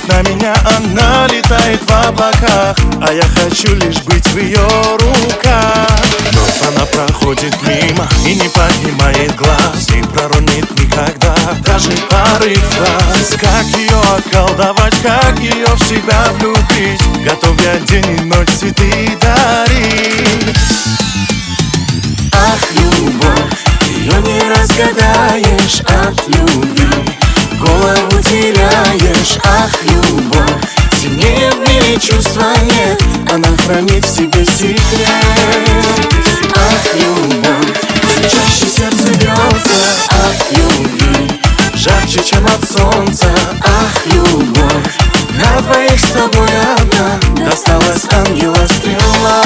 смотрит на меня, она летает в облаках, а я хочу лишь быть в ее руках. Вновь она проходит мимо и не поднимает глаз, не проронит никогда даже пары фраз. Как ее околдовать, как ее в себя влюбить, готов я день и ночь цветы дарить. Ах, любовь, ее не разгадаешь от любви, голову теряешь. Ах, любовь, сильнее в мире чувства нет, она хранит в себе секрет. Ах, любовь, все чаще сердце бьется от любви, жарче, чем от солнца. Ах, любовь, на двоих с тобой одна досталась ангела стрела.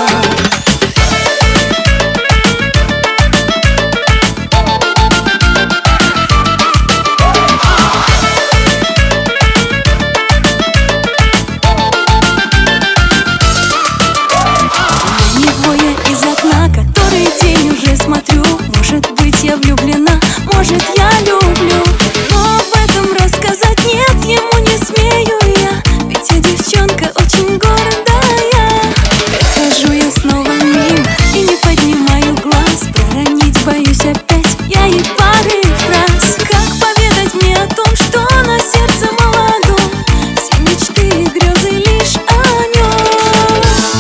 Может быть, я влюблена, может, я люблю, но об этом рассказать нет, ему не смею я, ведь я девчонка очень гордая. Прохожу я снова мимо и не поднимаю глаз, проронить боюсь опять я ей пары фраз. Как поведать мне о том, что на сердце молодом все мечты и грезы лишь о нем?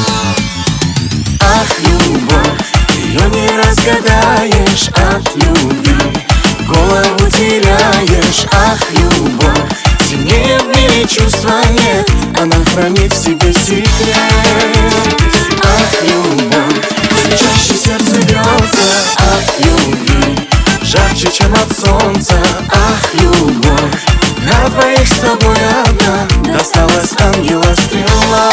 Ах, любовь, ее не разгадаешь от любви, голову теряешь. Ах, любовь, сильнее в мире чувства нет, она хранит в себе секрет. Ах, любовь, все чаще сердце бьется от любви, жарче, чем от солнца. Ах, любовь, на двоих с тобой одна досталась ангела стрела.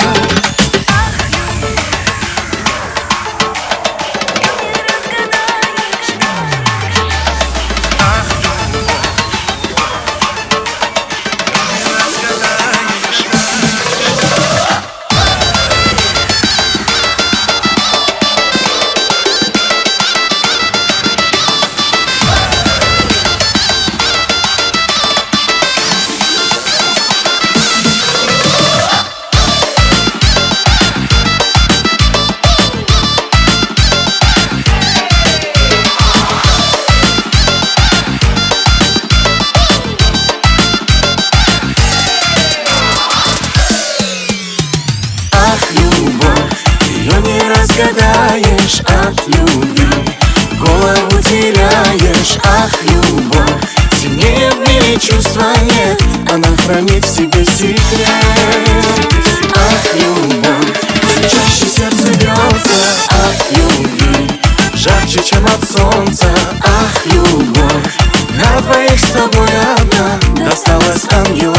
Ах, любовь, ее не разгадаешь от любви, голову теряешь. Ах, любовь, сильнее в мире чувства нет, она хранит в себе секрет. Ах, любовь, все чаще сердце бьется от любви, жарче, чем от солнца. Ах, любовь, на двоих с тобой одна досталась ангела